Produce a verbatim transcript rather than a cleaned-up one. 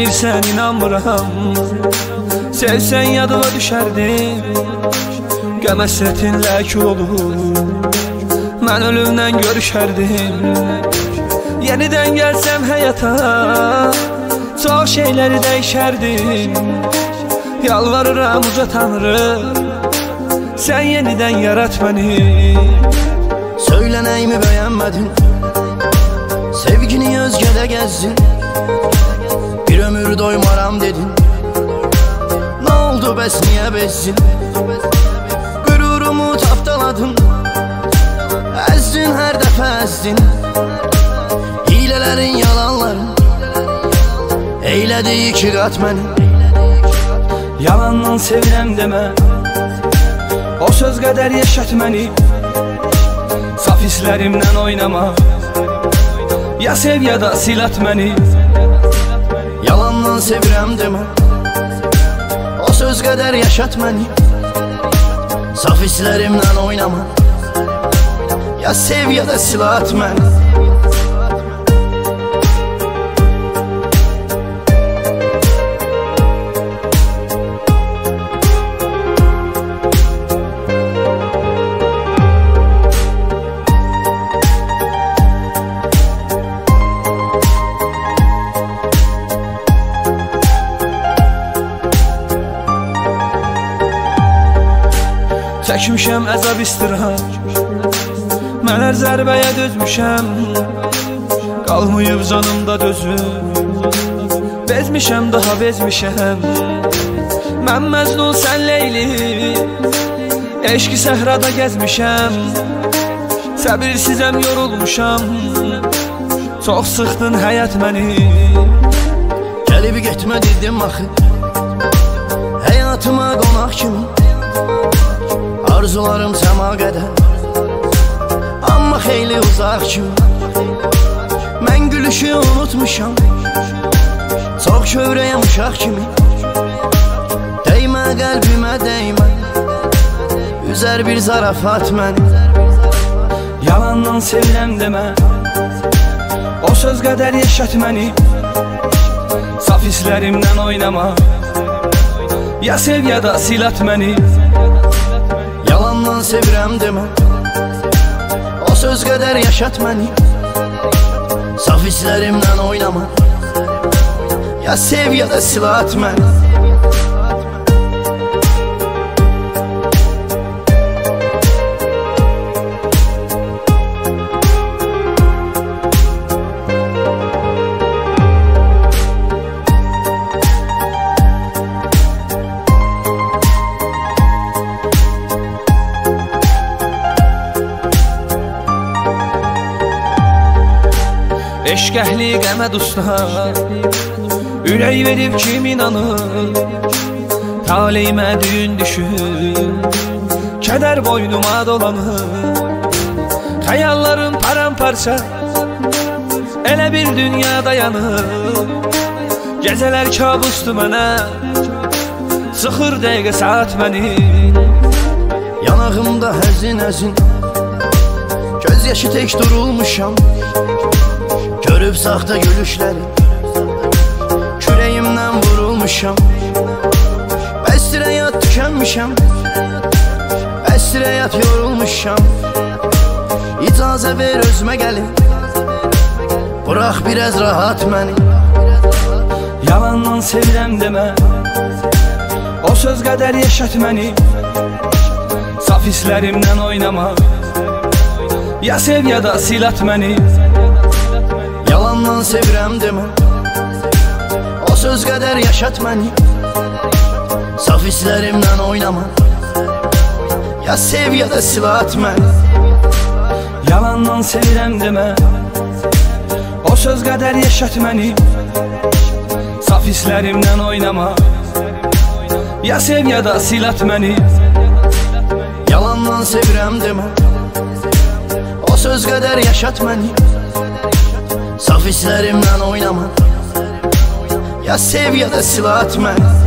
deyirsən inanmıram. Sevsən yadıma düşərdim, qəm həsrətinlə kül olur. Mən ölümdən görüşərdim. Yenidən gəlsəm həyata, çox şeyləri dəyişərdim. Yalvarıram uca Tanrı, sən yenidən yarat məni. Söylənəyimi bəyənmədin, sevgini özgədə gəzdin. Bir ömür doymaram dedin, nə oldu bəs niyə bezdin? Qürurumu tapdaladın, əzdin hər dəfə əzdin. Hilələrin, yalanların eylədi iki qat məni. Yalandan sevirəm demə, o söz qədər yaşat məni. Saf hislərimdən oynama, ya sev ya da silat məni. Yalandan sevirəm demə, o söz qədər yaşat məni. Saf hislərimdən oynama, ya sev ya da silat məni. Çəkmişəm əzab istirahət, mən hər zərbəyə dözmüşəm. Qalmayıb canımda dözüm, bezmişəm daha bezmişəm. Mən Məcnun sən Leyli, eşqi səhrada gəzmişəm. Səbirsizəm yorulmuşam, çox sıxdın həyat məni. Gəlib getmə dedim axı, həyatıma qonaq kimi. Arzularım səma qədər, amma xeyli uzaq kimi. Mən gülüşü unutmuşam, çox kövrəyəm uşaq kimi. Dəymə qəlbimə dəymə, üzər bir zarafat məni. Yalandan sevirəm demə, o söz qədər yaşat məni. Saf hislərimdən oynama, ya sev ya da silat məni. Yalandan sevirəm demə, o söz qədər yaşat məni. Saf hislərimdən oynama, ya sev ya da silat məni. Eşq əhli qəmə dustlar, ürək verib kim inanır? Taleyimə düyün düşür, kədər boynuma dolanır. Xəyallarım paramparça, elə bir dünya dayanır. Gecələr kabusdur mənə, sıxır dəqiqə saat məni. Yanağımda həzin həzin, göz yaşı tək durulmuşam. Görüb saxta gülüşləri, kürəyimdən vurulmuşam. Bəsdir həyat tükənmişəm, bəsdir həyat yorulmuşam. İcazə ver özümə gəlim, bırax biraz rahat məni. Yalandan sevirəm demə, o söz qədər yaşat məni. Saf hislərimdən oynama, ya sev ya da silat məni. Yalandan sevirəm demə, o söz qədər yaşat məni. Saf hislərimdən oynama, ya sev ya da silat məni. Yalandan sevirəm demə, o söz qədər yaşat məni. Saf hislərimdən oynama, ya sev ya da silat məni. Yalandan sevirəm demə, o söz qədər yaşat məni. Saf hislərimdən oynama, ya sev ya da silat məni.